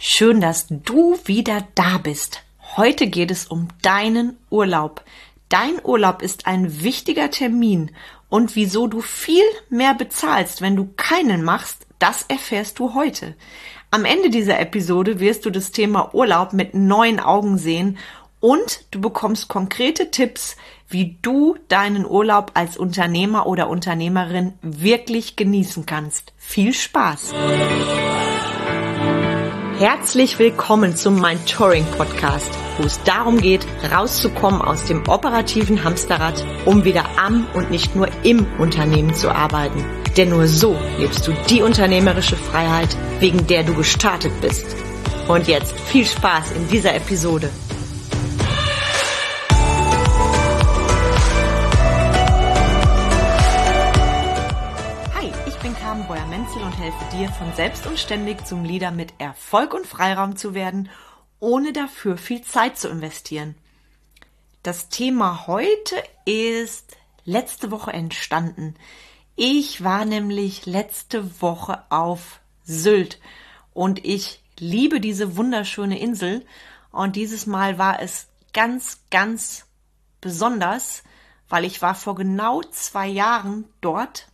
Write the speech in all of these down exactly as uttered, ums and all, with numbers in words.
Schön, dass du wieder da bist. Heute geht es um deinen Urlaub. Dein Urlaub ist ein wichtiger Termin und wieso du viel mehr bezahlst, wenn du keinen machst, das erfährst du heute. Am Ende dieser Episode wirst du das Thema Urlaub mit neuen Augen sehen und du bekommst konkrete Tipps, wie du deinen Urlaub als Unternehmer oder Unternehmerin wirklich genießen kannst. Viel Spaß! Herzlich willkommen zum Mind Touring Podcast, wo es darum geht, rauszukommen aus dem operativen Hamsterrad, um wieder am und nicht nur im Unternehmen zu arbeiten. Denn nur so lebst du die unternehmerische Freiheit, wegen der du gestartet bist. Und jetzt viel Spaß in dieser Episode. Menzel und helfe dir, von selbst und ständig zum Leader mit Erfolg und Freiraum zu werden, ohne dafür viel Zeit zu investieren. Das Thema heute ist letzte Woche entstanden. Ich war nämlich letzte Woche auf Sylt und ich liebe diese wunderschöne Insel und dieses Mal war es ganz, ganz besonders, weil ich war vor genau zwei Jahren dort.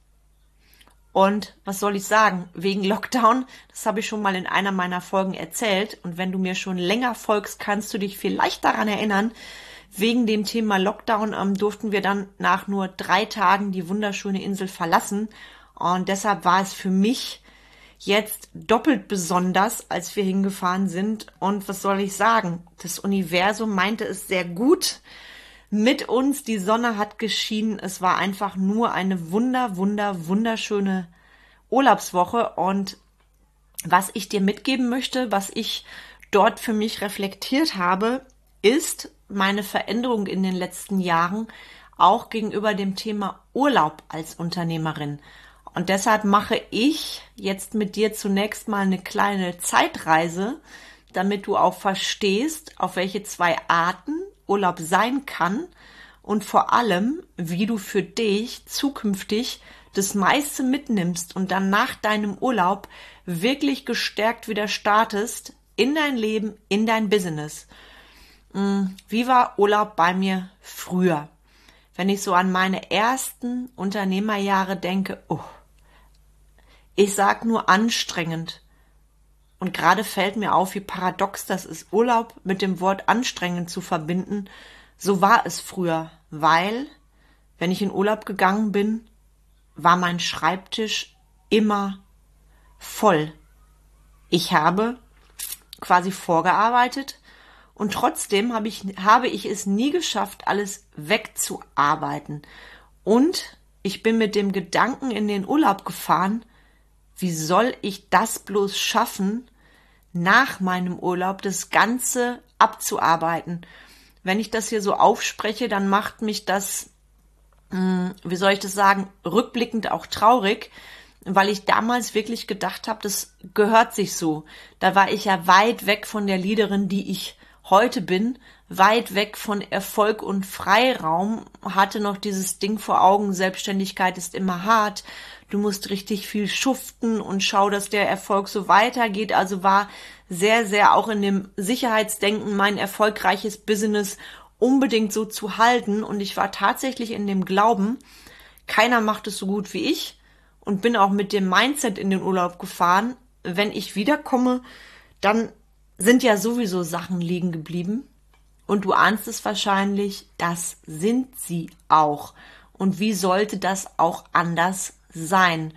Und was soll ich sagen, wegen Lockdown, das habe ich schon mal in einer meiner Folgen erzählt. Und wenn du mir schon länger folgst, kannst du dich vielleicht daran erinnern, wegen dem Thema Lockdown ähm, durften wir dann nach nur drei Tagen die wunderschöne Insel verlassen. Und deshalb war es für mich jetzt doppelt besonders, als wir hingefahren sind. Und was soll ich sagen, das Universum meinte es sehr gut mit uns, die Sonne hat geschienen, es war einfach nur eine wunder, wunder, wunderschöne Urlaubswoche und was ich dir mitgeben möchte, was ich dort für mich reflektiert habe, ist meine Veränderung in den letzten Jahren, auch gegenüber dem Thema Urlaub als Unternehmerin. Und deshalb mache ich jetzt mit dir zunächst mal eine kleine Zeitreise, damit du auch verstehst, auf welche zwei Arten Urlaub sein kann und vor allem, wie du für dich zukünftig das meiste mitnimmst und dann nach deinem Urlaub wirklich gestärkt wieder startest in dein Leben, in dein Business. Wie war Urlaub bei mir früher? Wenn ich so an meine ersten Unternehmerjahre denke, oh, ich sag nur anstrengend. Und gerade fällt mir auf, wie paradox das ist, Urlaub mit dem Wort anstrengend zu verbinden. So war es früher, weil, wenn ich in Urlaub gegangen bin, war mein Schreibtisch immer voll. Ich habe quasi vorgearbeitet und trotzdem habe ich, habe ich es nie geschafft, alles wegzuarbeiten. Und ich bin mit dem Gedanken in den Urlaub gefahren, wie soll ich das bloß schaffen, nach meinem Urlaub das Ganze abzuarbeiten? Wenn ich das hier so aufspreche, dann macht mich das, wie soll ich das sagen, rückblickend auch traurig, weil ich damals wirklich gedacht habe, das gehört sich so. Da war ich ja weit weg von der Leaderin, die ich heute bin, weit weg von Erfolg und Freiraum, hatte noch dieses Ding vor Augen, Selbstständigkeit ist immer hart, du musst richtig viel schuften und schau, dass der Erfolg so weitergeht. Also war sehr, sehr auch in dem Sicherheitsdenken, mein erfolgreiches Business unbedingt so zu halten. Und ich war tatsächlich in dem Glauben, keiner macht es so gut wie ich und bin auch mit dem Mindset in den Urlaub gefahren. Wenn ich wiederkomme, dann sind ja sowieso Sachen liegen geblieben. Und du ahnst es wahrscheinlich, das sind sie auch. Und wie sollte das auch anders sein?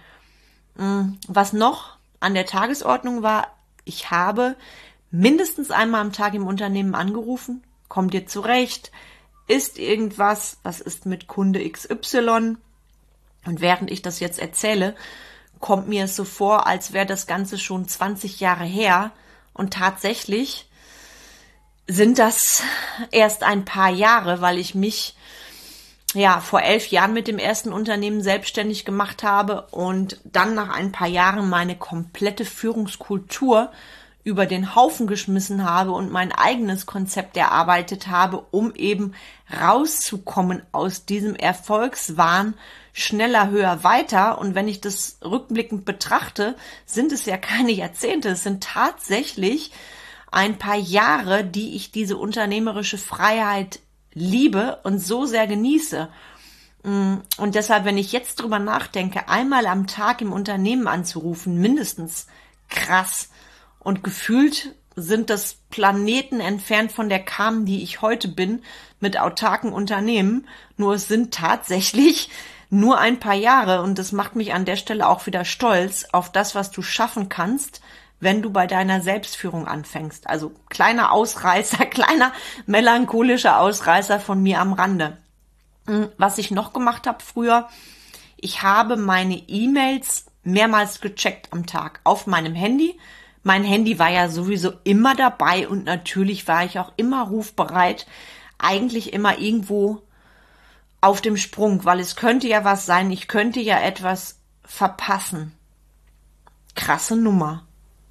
Was noch an der Tagesordnung war, ich habe mindestens einmal am Tag im Unternehmen angerufen, kommt ihr zurecht, ist irgendwas, was ist mit Kunde X Y? Und während ich das jetzt erzähle, kommt mir es so vor, als wäre das Ganze schon zwanzig Jahre her und tatsächlich sind das erst ein paar Jahre, weil ich mich ja vor elf Jahren mit dem ersten Unternehmen selbstständig gemacht habe und dann nach ein paar Jahren meine komplette Führungskultur über den Haufen geschmissen habe und mein eigenes Konzept erarbeitet habe, um eben rauszukommen aus diesem Erfolgswahn, schneller, höher, weiter. Und wenn ich das rückblickend betrachte, sind es ja keine Jahrzehnte, es sind tatsächlich ein paar Jahre, die ich diese unternehmerische Freiheit liebe und so sehr genieße. Und deshalb, wenn ich jetzt drüber nachdenke, einmal am Tag im Unternehmen anzurufen, mindestens krass. Und gefühlt sind das Planeten entfernt von der Kam, die ich heute bin, mit autarken Unternehmen. Nur es sind tatsächlich nur ein paar Jahre und das macht mich an der Stelle auch wieder stolz auf das, was du schaffen kannst, wenn du bei deiner Selbstführung anfängst. Also kleiner Ausreißer, kleiner melancholischer Ausreißer von mir am Rande. Was ich noch gemacht habe früher, ich habe meine E-Mails mehrmals gecheckt am Tag auf meinem Handy. Mein Handy war ja sowieso immer dabei und natürlich war ich auch immer rufbereit, eigentlich immer irgendwo auf dem Sprung, weil es könnte ja was sein, ich könnte ja etwas verpassen. Krasse Nummer.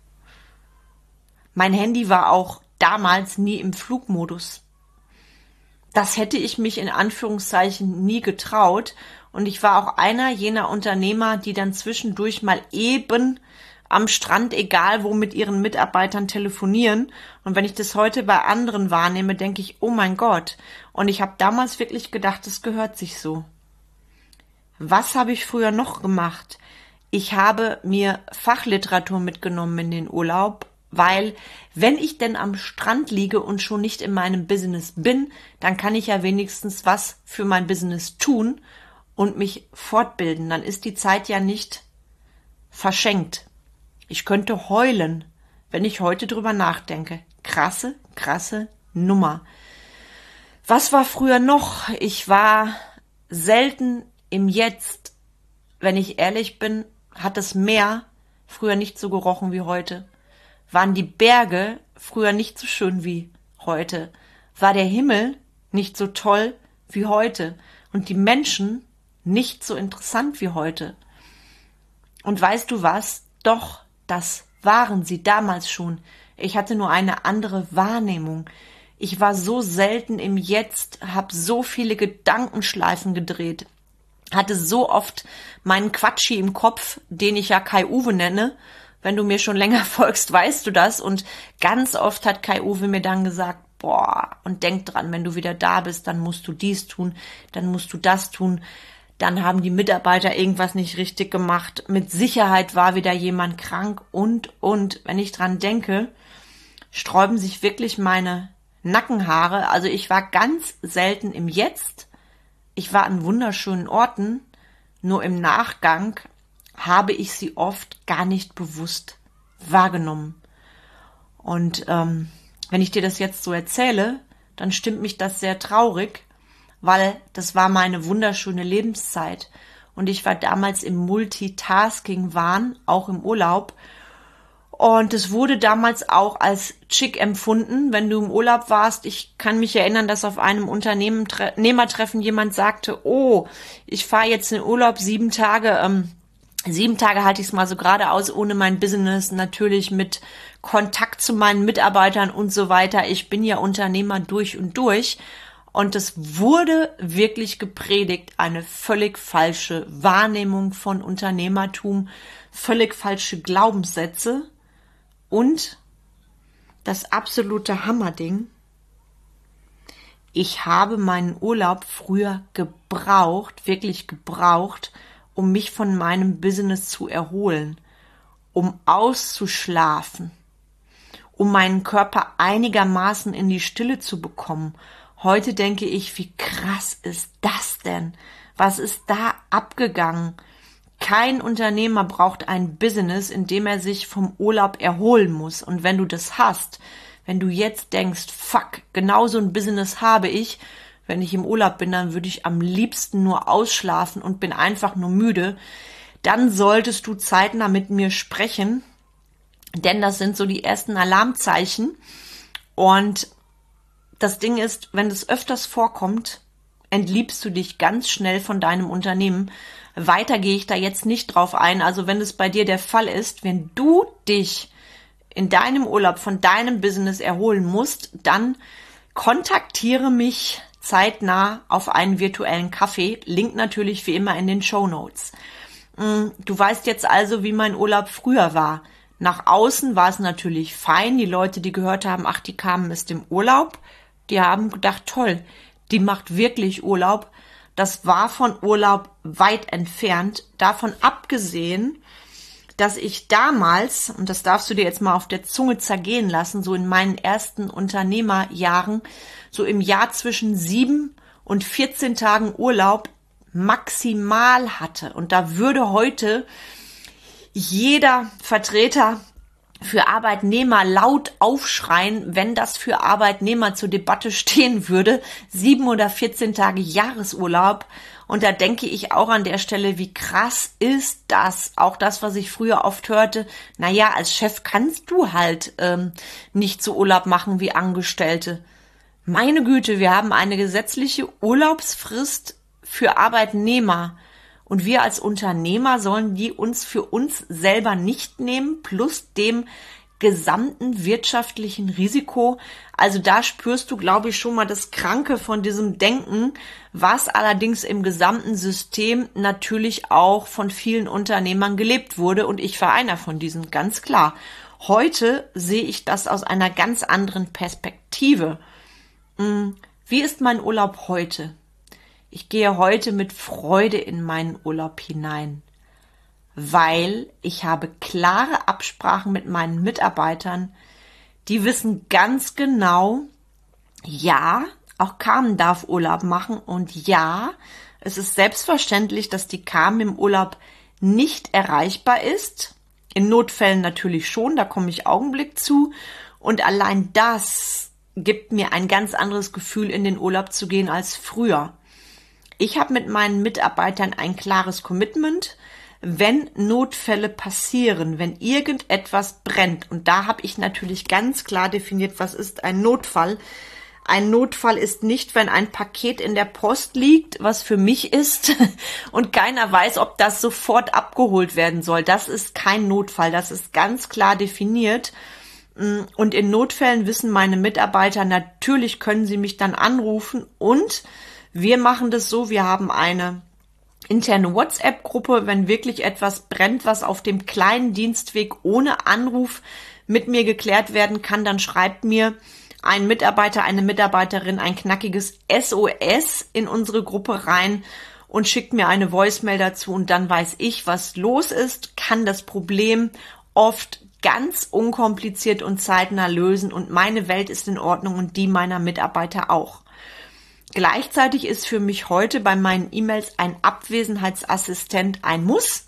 Mein Handy war auch damals nie im Flugmodus. Das hätte ich mich in Anführungszeichen nie getraut und ich war auch einer jener Unternehmer, die dann zwischendurch mal eben am Strand, egal wo, mit ihren Mitarbeitern telefonieren. Und wenn ich das heute bei anderen wahrnehme, denke ich, oh mein Gott. Und ich habe damals wirklich gedacht, das gehört sich so. Was habe ich früher noch gemacht? Ich habe mir Fachliteratur mitgenommen in den Urlaub, weil wenn ich denn am Strand liege und schon nicht in meinem Business bin, dann kann ich ja wenigstens was für mein Business tun und mich fortbilden. Dann ist die Zeit ja nicht verschenkt. Ich könnte heulen, wenn ich heute drüber nachdenke. Krasse, krasse Nummer. Was war früher noch? Ich war selten im Jetzt. Wenn ich ehrlich bin, hat das Meer früher nicht so gerochen wie heute. Waren die Berge früher nicht so schön wie heute. War der Himmel nicht so toll wie heute. Und die Menschen nicht so interessant wie heute. Und weißt du was? Doch, das waren sie damals schon. Ich hatte nur eine andere Wahrnehmung. Ich war so selten im Jetzt, habe so viele Gedankenschleifen gedreht, hatte so oft meinen Quatschi im Kopf, den ich ja Kai-Uwe nenne. Wenn du mir schon länger folgst, weißt du das. Und ganz oft hat Kai-Uwe mir dann gesagt, boah, und denk dran, wenn du wieder da bist, dann musst du dies tun, dann musst du das tun. Dann haben die Mitarbeiter irgendwas nicht richtig gemacht. Mit Sicherheit war wieder jemand krank und, und. Wenn ich dran denke, sträuben sich wirklich meine Nackenhaare. Also ich war ganz selten im Jetzt. Ich war an wunderschönen Orten. Nur im Nachgang habe ich sie oft gar nicht bewusst wahrgenommen. Und ähm, wenn ich dir das jetzt so erzähle, dann stimmt mich das sehr traurig, weil das war meine wunderschöne Lebenszeit und ich war damals im Multitasking-Wahn, auch im Urlaub und es wurde damals auch als chic empfunden, wenn du im Urlaub warst. Ich kann mich erinnern, dass auf einem Unternehmertreffen jemand sagte, oh, ich fahre jetzt in Urlaub sieben Tage, ähm, sieben Tage halte ich es mal so gerade aus, ohne mein Business, natürlich mit Kontakt zu meinen Mitarbeitern und so weiter. Ich bin ja Unternehmer durch und durch. Und es wurde wirklich gepredigt, eine völlig falsche Wahrnehmung von Unternehmertum, völlig falsche Glaubenssätze und das absolute Hammerding. Ich habe meinen Urlaub früher gebraucht, wirklich gebraucht, um mich von meinem Business zu erholen, um auszuschlafen, um meinen Körper einigermaßen in die Stille zu bekommen. Heute denke ich, wie krass ist das denn? Was ist da abgegangen? Kein Unternehmer braucht ein Business, in dem er sich vom Urlaub erholen muss. Und wenn du das hast, wenn du jetzt denkst, fuck, genau so ein Business habe ich, wenn ich im Urlaub bin, dann würde ich am liebsten nur ausschlafen und bin einfach nur müde, dann solltest du zeitnah mit mir sprechen, denn das sind so die ersten Alarmzeichen. Und das Ding ist, wenn es öfters vorkommt, entliebst du dich ganz schnell von deinem Unternehmen. Weiter gehe ich da jetzt nicht drauf ein. Also wenn es bei dir der Fall ist, wenn du dich in deinem Urlaub von deinem Business erholen musst, dann kontaktiere mich zeitnah auf einen virtuellen Kaffee. Link natürlich wie immer in den Shownotes. Du weißt jetzt also, wie mein Urlaub früher war. Nach außen war es natürlich fein. Die Leute, die gehört haben, ach, die kamen ist im Urlaub, die haben gedacht, toll, die macht wirklich Urlaub. Das war von Urlaub weit entfernt. Davon abgesehen, dass ich damals, und das darfst du dir jetzt mal auf der Zunge zergehen lassen, so in meinen ersten Unternehmerjahren, so im Jahr zwischen sieben und vierzehn Tagen Urlaub maximal hatte. Und da würde heute jeder Vertreter für Arbeitnehmer laut aufschreien, wenn das für Arbeitnehmer zur Debatte stehen würde. Sieben oder vierzehn Tage Jahresurlaub. Und da denke ich auch an der Stelle, wie krass ist das? Auch das, was ich früher oft hörte. Naja, als Chef kannst du halt ähm, nicht so Urlaub machen wie Angestellte. Meine Güte, wir haben eine gesetzliche Urlaubsfrist für Arbeitnehmer. Und wir als Unternehmer sollen die uns für uns selber nicht nehmen, plus dem gesamten wirtschaftlichen Risiko. Also da spürst du, glaube ich, schon mal das Kranke von diesem Denken, was allerdings im gesamten System natürlich auch von vielen Unternehmern gelebt wurde. Und ich war einer von diesen, ganz klar. Heute sehe ich das aus einer ganz anderen Perspektive. Wie ist mein Urlaub heute? Ich gehe heute mit Freude in meinen Urlaub hinein, weil ich habe klare Absprachen mit meinen Mitarbeitern, die wissen ganz genau, ja, auch Carmen darf Urlaub machen und ja, es ist selbstverständlich, dass die Carmen im Urlaub nicht erreichbar ist, in Notfällen natürlich schon, da komme ich Augenblick zu und allein das gibt mir ein ganz anderes Gefühl, in den Urlaub zu gehen als früher. Ich habe mit meinen Mitarbeitern ein klares Commitment, wenn Notfälle passieren, wenn irgendetwas brennt. Und da habe ich natürlich ganz klar definiert, was ist ein Notfall. Ein Notfall ist nicht, wenn ein Paket in der Post liegt, was für mich ist und keiner weiß, ob das sofort abgeholt werden soll. Das ist kein Notfall, das ist ganz klar definiert. Und in Notfällen wissen meine Mitarbeiter, natürlich können sie mich dann anrufen und wir machen das so, wir haben eine interne WhatsApp-Gruppe, wenn wirklich etwas brennt, was auf dem kleinen Dienstweg ohne Anruf mit mir geklärt werden kann, dann schreibt mir ein Mitarbeiter, eine Mitarbeiterin ein knackiges S O S in unsere Gruppe rein und schickt mir eine Voicemail dazu und dann weiß ich, was los ist, kann das Problem oft ganz unkompliziert und zeitnah lösen und meine Welt ist in Ordnung und die meiner Mitarbeiter auch. Gleichzeitig ist für mich heute bei meinen E-Mails ein Abwesenheitsassistent ein Muss.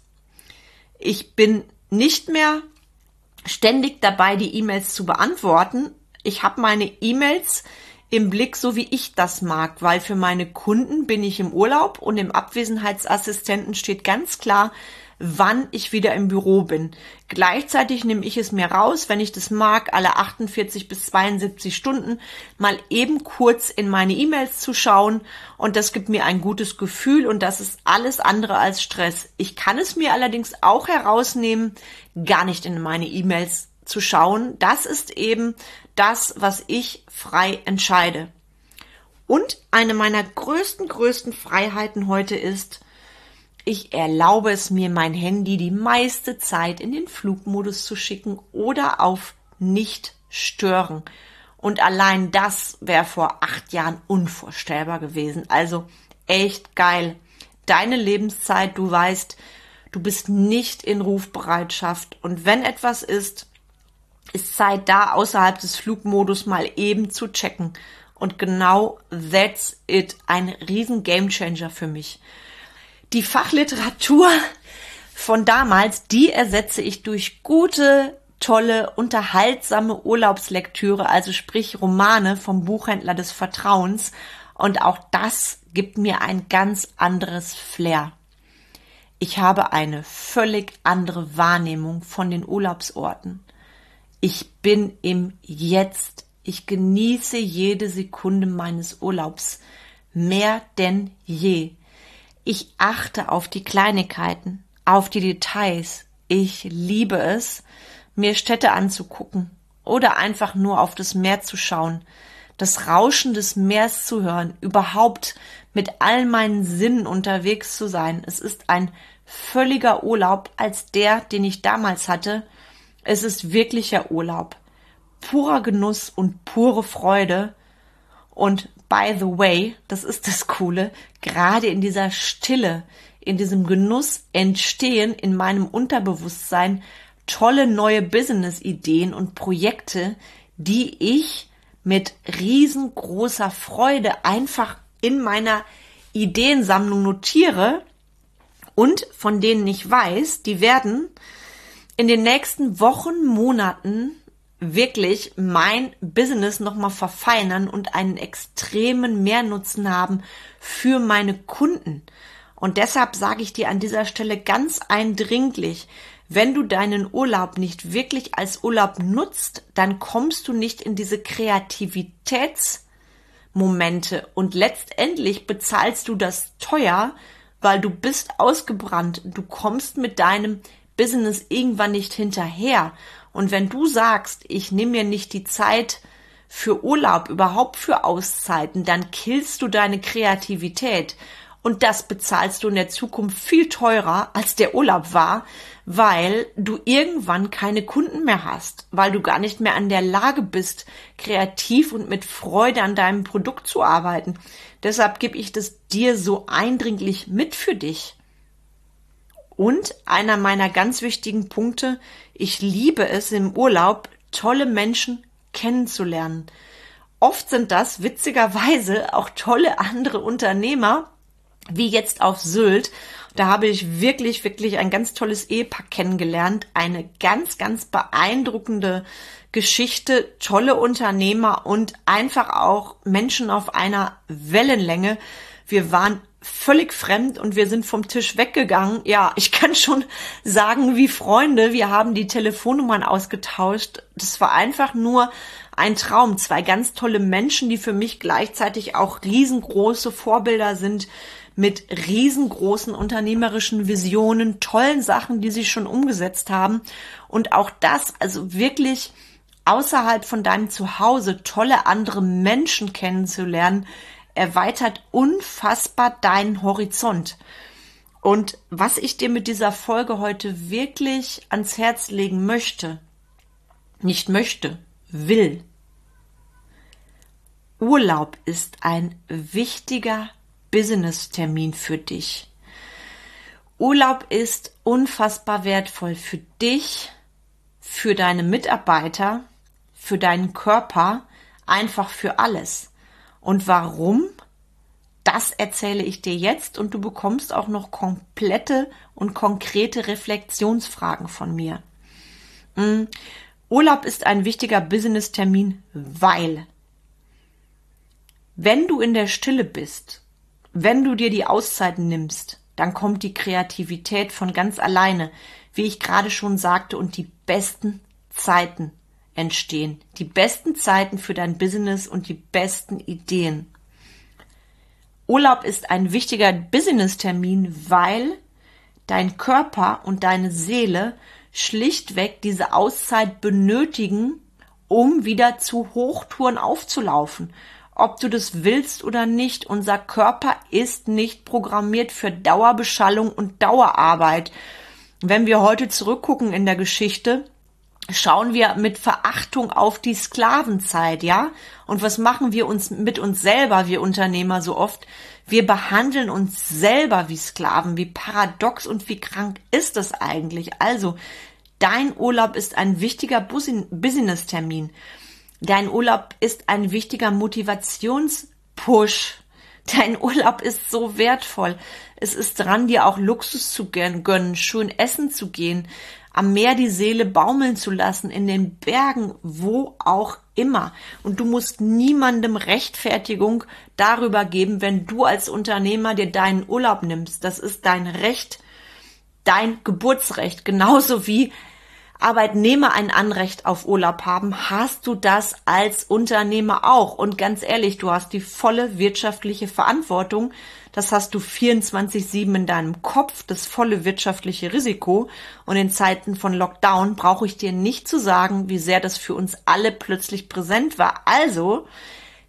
Ich bin nicht mehr ständig dabei, die E-Mails zu beantworten. Ich habe meine E-Mails im Blick, so wie ich das mag, weil für meine Kunden bin ich im Urlaub und im Abwesenheitsassistenten steht ganz klar, wann ich wieder im Büro bin. Gleichzeitig nehme ich es mir raus, wenn ich das mag, alle achtundvierzig bis zweiundsiebzig Stunden mal eben kurz in meine E-Mails zu schauen und das gibt mir ein gutes Gefühl und das ist alles andere als Stress. Ich kann es mir allerdings auch herausnehmen, gar nicht in meine E-Mails zu schauen. Das ist eben das, was ich frei entscheide. Und eine meiner größten, größten Freiheiten heute ist, ich erlaube es mir, mein Handy die meiste Zeit in den Flugmodus zu schicken oder auf nicht stören. Und allein das wäre vor acht Jahren unvorstellbar gewesen. Also echt geil. Deine Lebenszeit, du weißt, du bist nicht in Rufbereitschaft. Und wenn etwas ist, ist Zeit da, außerhalb des Flugmodus mal eben zu checken. Und genau that's it. Ein riesen Gamechanger für mich. Die Fachliteratur von damals, die ersetze ich durch gute, tolle, unterhaltsame Urlaubslektüre, also sprich Romane vom Buchhändler des Vertrauens. Und auch das gibt mir ein ganz anderes Flair. Ich habe eine völlig andere Wahrnehmung von den Urlaubsorten. Ich bin im Jetzt. Ich genieße jede Sekunde meines Urlaubs mehr denn je. Ich achte auf die Kleinigkeiten, auf die Details. Ich liebe es, mir Städte anzugucken oder einfach nur auf das Meer zu schauen. das Rauschen des Meeres zu hören, überhaupt mit all meinen Sinnen unterwegs zu sein. Es ist ein völliger Urlaub als der, den ich damals hatte. Es ist wirklicher Urlaub. Purer Genuss und pure Freude. Und by the way, das ist das Coole, gerade in dieser Stille, in diesem Genuss entstehen in meinem Unterbewusstsein tolle neue Business-Ideen und Projekte, die ich mit riesengroßer Freude einfach in meiner Ideensammlung notiere und von denen ich weiß, die werden in den nächsten Wochen, Monaten wirklich mein Business nochmal verfeinern und einen extremen Mehrnutzen haben für meine Kunden. Und deshalb sage ich dir an dieser Stelle ganz eindringlich, wenn du deinen Urlaub nicht wirklich als Urlaub nutzt, dann kommst du nicht in diese Kreativitätsmomente und letztendlich bezahlst du das teuer, weil du bist ausgebrannt. Du kommst mit deinem Business irgendwann nicht hinterher. Und wenn du sagst, ich nehme mir nicht die Zeit für Urlaub, überhaupt für Auszeiten, dann killst du deine Kreativität. Und das bezahlst du in der Zukunft viel teurer, als der Urlaub war, weil du irgendwann keine Kunden mehr hast, weil du gar nicht mehr an der Lage bist, kreativ und mit Freude an deinem Produkt zu arbeiten. Deshalb gebe ich das dir so eindringlich mit für dich. Und einer meiner ganz wichtigen Punkte, ich liebe es im Urlaub, tolle Menschen kennenzulernen. Oft sind das witzigerweise auch tolle andere Unternehmer, wie jetzt auf Sylt. Da habe ich wirklich, wirklich ein ganz tolles Ehepaar kennengelernt. Eine ganz, ganz beeindruckende Geschichte, tolle Unternehmer und einfach auch Menschen auf einer Wellenlänge. Wir waren völlig fremd und wir sind vom Tisch weggegangen. Ja, ich kann schon sagen, wie Freunde. Wir haben die Telefonnummern ausgetauscht. Das war einfach nur ein Traum. Zwei ganz tolle Menschen, die für mich gleichzeitig auch riesengroße Vorbilder sind, mit riesengroßen unternehmerischen Visionen, tollen Sachen, die sie schon umgesetzt haben. Und auch das, also wirklich außerhalb von deinem Zuhause tolle andere Menschen kennenzulernen, erweitert unfassbar deinen Horizont. Und was ich dir mit dieser Folge heute wirklich ans Herz legen möchte, nicht möchte, will. Urlaub ist ein wichtiger Business-Termin für dich. Urlaub ist unfassbar wertvoll für dich, für deine Mitarbeiter, für deinen Körper, einfach für alles. Und warum? Das erzähle ich dir jetzt und du bekommst auch noch komplette und konkrete Reflexionsfragen von mir. Mhm. Urlaub ist ein wichtiger Business-Termin, weil wenn du in der Stille bist, wenn du dir die Auszeiten nimmst, dann kommt die Kreativität von ganz alleine, wie ich gerade schon sagte, und die besten Zeiten entstehen. Die besten Zeiten für dein Business und die besten Ideen. Urlaub ist ein wichtiger Business-Termin, weil dein Körper und deine Seele schlichtweg diese Auszeit benötigen, um wieder zu Hochtouren aufzulaufen. Ob du das willst oder nicht, unser Körper ist nicht programmiert für Dauerbeschallung und Dauerarbeit. Wenn wir heute zurückgucken in der Geschichte, schauen wir mit Verachtung auf die Sklavenzeit, ja? Und was machen wir uns mit uns selber, wir Unternehmer, so oft? Wir behandeln uns selber wie Sklaven, wie paradox und wie krank ist das eigentlich? Also, dein Urlaub ist ein wichtiger Business-Termin. Dein Urlaub ist ein wichtiger Motivationspush. Dein Urlaub ist so wertvoll. Es ist dran, dir auch Luxus zu gönnen, schön essen zu gehen, am Meer die Seele baumeln zu lassen, in den Bergen, wo auch immer. Und du musst niemandem Rechtfertigung darüber geben, wenn du als Unternehmer dir deinen Urlaub nimmst. Das ist dein Recht, dein Geburtsrecht. Genauso wie Arbeitnehmer ein Anrecht auf Urlaub haben, hast du das als Unternehmer auch. Und ganz ehrlich, du hast die volle wirtschaftliche Verantwortung. Das hast du vierundzwanzig sieben in deinem Kopf, das volle wirtschaftliche Risiko. Und in Zeiten von Lockdown brauche ich dir nicht zu sagen, wie sehr das für uns alle plötzlich präsent war. Also,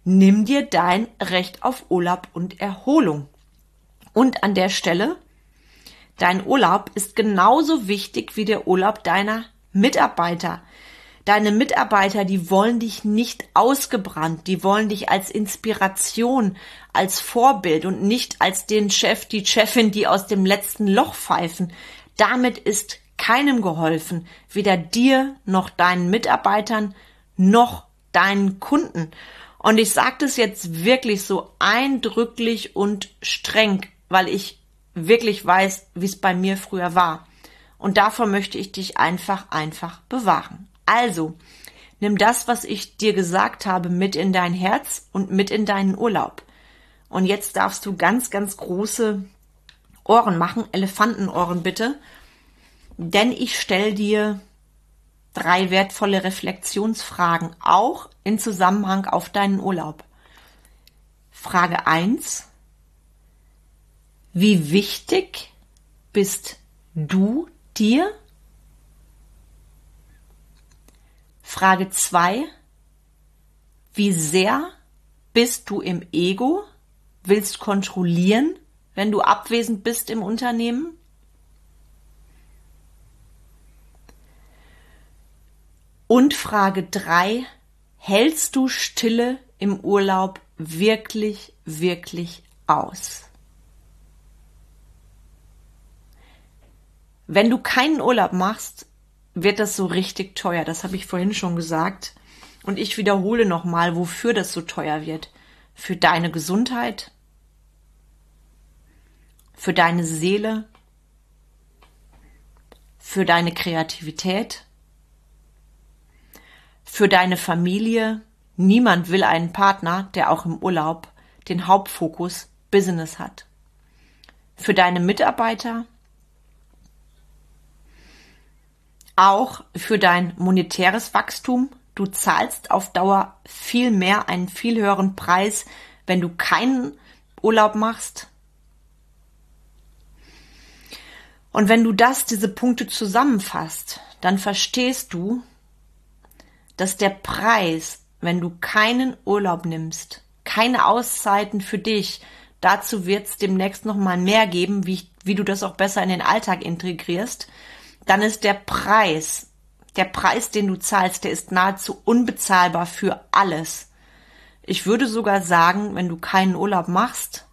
nimm dir dein Recht auf Urlaub und Erholung. Und an der Stelle, dein Urlaub ist genauso wichtig wie der Urlaub deiner Mitarbeiter. Deine Mitarbeiter, die wollen dich nicht ausgebrannt, die wollen dich als Inspiration, als Vorbild und nicht als den Chef, die Chefin, die aus dem letzten Loch pfeifen. Damit ist keinem geholfen, weder dir noch deinen Mitarbeitern noch deinen Kunden. Und ich sage das jetzt wirklich so eindrücklich und streng, weil ich wirklich weiß, wie es bei mir früher war. Und davor möchte ich dich einfach, einfach bewahren. Also, nimm das, was ich dir gesagt habe, mit in dein Herz und mit in deinen Urlaub. Und jetzt darfst du ganz, ganz große Ohren machen, Elefantenohren bitte, denn ich stelle dir drei wertvolle Reflexionsfragen, auch in Zusammenhang auf deinen Urlaub. Frage eins: Wie wichtig bist du dir? Frage zwei: Wie sehr bist du im Ego? Willst kontrollieren, wenn du abwesend bist im Unternehmen? Und Frage drei: Hältst du Stille im Urlaub wirklich, wirklich aus? Wenn du keinen Urlaub machst, wird das so richtig teuer. Das habe ich vorhin schon gesagt. Und ich wiederhole nochmal, wofür das so teuer wird. Für deine Gesundheit, für deine Seele, für deine Kreativität, für deine Familie. Niemand will einen Partner, der auch im Urlaub den Hauptfokus Business hat. Für deine Mitarbeiter, auch für dein monetäres Wachstum. Du zahlst auf Dauer viel mehr, einen viel höheren Preis, wenn du keinen Urlaub machst. Und wenn du das, diese Punkte zusammenfasst, dann verstehst du, dass der Preis, wenn du keinen Urlaub nimmst, keine Auszeiten für dich, dazu wird es demnächst nochmal mehr geben, wie, wie du das auch besser in den Alltag integrierst, dann ist der Preis, der Preis, den du zahlst, der ist nahezu unbezahlbar für alles. Ich würde sogar sagen, wenn du keinen Urlaub machst,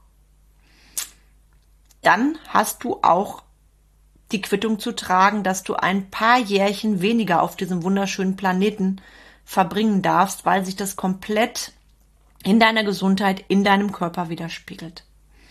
dann hast du auch die Quittung zu tragen, dass du ein paar Jährchen weniger auf diesem wunderschönen Planeten verbringen darfst, weil sich das komplett in deiner Gesundheit, in deinem Körper widerspiegelt.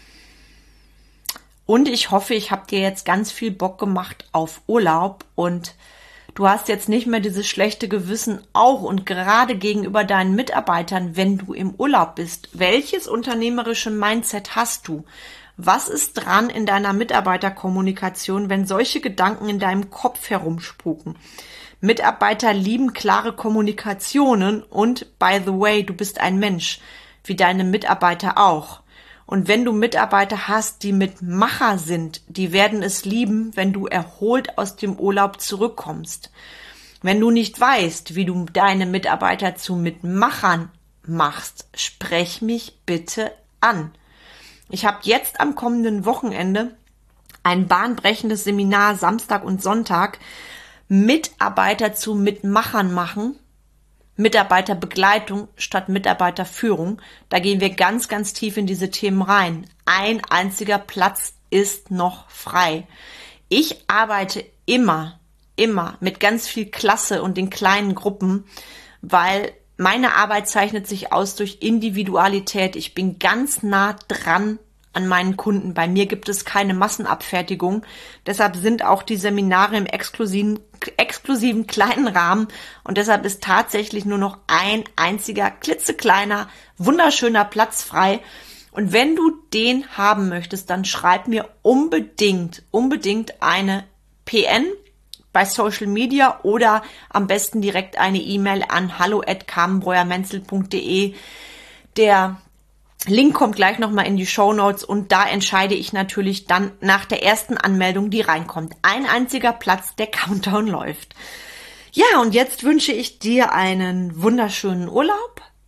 Und ich hoffe, ich habe dir jetzt ganz viel Bock gemacht auf Urlaub und du hast jetzt nicht mehr dieses schlechte Gewissen auch und gerade gegenüber deinen Mitarbeitern, wenn du im Urlaub bist. Welches unternehmerische Mindset hast du? Was ist dran in deiner Mitarbeiterkommunikation, wenn solche Gedanken in deinem Kopf herumspuken? Mitarbeiter lieben klare Kommunikationen und, by the way, du bist ein Mensch, wie deine Mitarbeiter auch. Und wenn du Mitarbeiter hast, die Mitmacher sind, die werden es lieben, wenn du erholt aus dem Urlaub zurückkommst. Wenn du nicht weißt, wie du deine Mitarbeiter zu Mitmachern machst, sprech mich bitte an. Ich habe jetzt am kommenden Wochenende ein bahnbrechendes Seminar Samstag und Sonntag. Mitarbeiter zu Mitmachern machen, Mitarbeiterbegleitung statt Mitarbeiterführung. Da gehen wir ganz, ganz tief in diese Themen rein. Ein einziger Platz ist noch frei. Ich arbeite immer, immer mit ganz viel Klasse und in kleinen Gruppen, weil meine Arbeit zeichnet sich aus durch Individualität. Ich bin ganz nah dran an meinen Kunden. Bei mir gibt es keine Massenabfertigung. Deshalb sind auch die Seminare im exklusiven, exklusiven kleinen Rahmen. Und deshalb ist tatsächlich nur noch ein einziger, klitzekleiner, wunderschöner Platz frei. Und wenn du den haben möchtest, dann schreib mir unbedingt, unbedingt eine P N bei Social Media oder am besten direkt eine E-Mail an hallo at carmen breuer menzel punkt de. Der Link kommt gleich nochmal in die Shownotes und da entscheide ich natürlich dann nach der ersten Anmeldung, die reinkommt. Ein einziger Platz, der Countdown läuft. Ja, und jetzt wünsche ich dir einen wunderschönen Urlaub.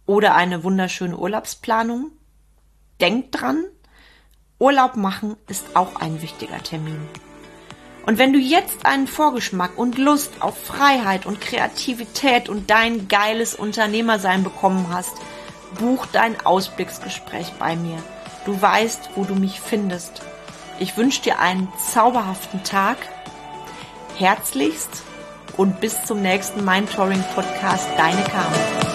oder eine wunderschöne Urlaubsplanung? Denk dran, Urlaub machen ist auch ein wichtiger Termin. Und wenn du jetzt einen Vorgeschmack und Lust auf Freiheit und Kreativität und dein geiles Unternehmersein bekommen hast, buch dein Ausblicksgespräch bei mir. Du weißt, wo du mich findest. Ich wünsche dir einen zauberhaften Tag. Herzlichst und bis zum nächsten Mindtouring Podcast, deine Carmen.